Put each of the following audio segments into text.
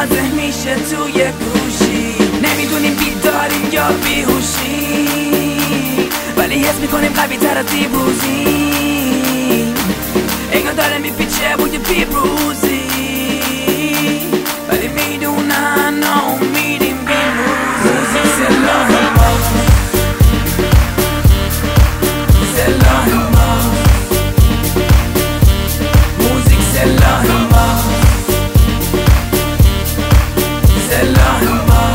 واضح میشه توی گوشی. نمیدونیم بیداریم یا بیهوشی، ولی حس میکنیم قوی تر از دیروزی. انگار داره میپیچه بوی پیروزی، ولی میدونن ناامیدیم بیروزی. موزیک سلاح ما، سلاح ما، موزیک سلاح ما، سلاح ما،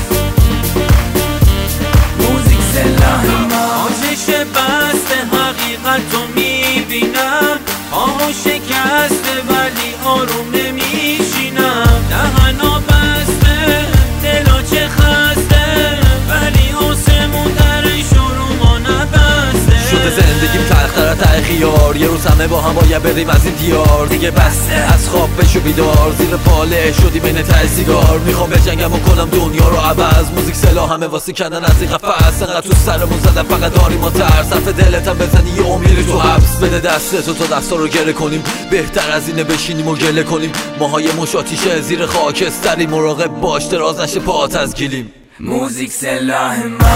موزیک سلاح ما. آتش بسته حقیقت رو میبینم، آه شکسته ولی آروم نمیشینم. دهنا بسته دلا چه خسته، ولی آسمون درش رو ما نبسته. شده زندگیم تلختر ته خیار، یه روز همه با هم باید بریم از این دیار. دیگه بسته از خواب بشو بیدار، زیر پاله شدی بین ته سیگار. میخوام بجنگم و کنم دنیا رو عوض، موزیک سلاح همه واسه کندن از این قفس. انقدر تو سرمون زدن فقط داری ما ترس، حرف دلتم بزنی یه امیری تو حبس. بده دستتو تا دستا رو گره کنیم، بهتر از اینه بشینیم و گله کنیم. ماهای مشاتیشه زیر خاکستری، مراقب باش دراز نشه پاهات از گیلیم. موزیک سلاح ما،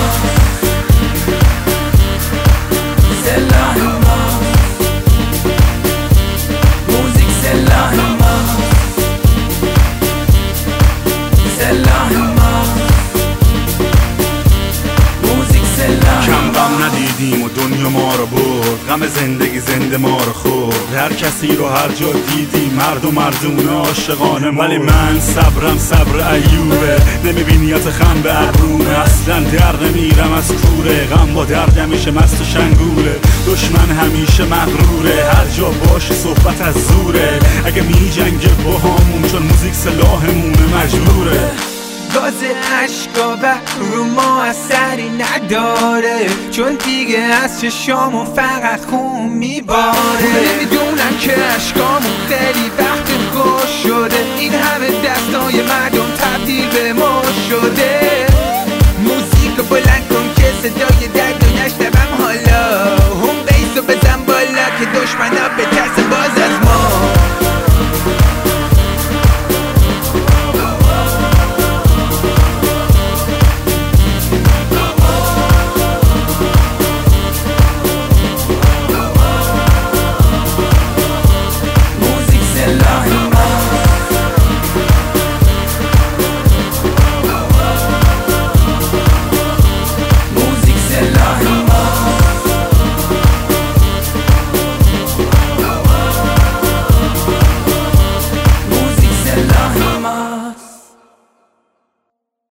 سلاح ما، موزیک سلاح ما، سلاح ما، موزیک سلاح. کم غم ندیدیم و دنیا ما رو برد، غم زندگی زنده ما رو خورد. هر کسی رو هر جا دیدی مرد و مردونه عاشقانه مرد. ولی من صبرم صبر ایوبه، نمیبینیت خم به ابرومه. اصلا در نمیرم از کوره، غم با درد همیشه مست و شنگوله. دشمن همیشه مغروره، هر جا باشه صحبت از زوره. اگه میجنگه با همون چون موزیک سلاحمونه مجبوره. گاز عشقا و رو ما اثری نداره، چون دیگه از چشامو فقط خون میباره. نمیدونم که عشقامو خیلی وقت خوش شده، این همه دستای مردم تبدیل به ما شده. موزیک بلند کن که صدای درد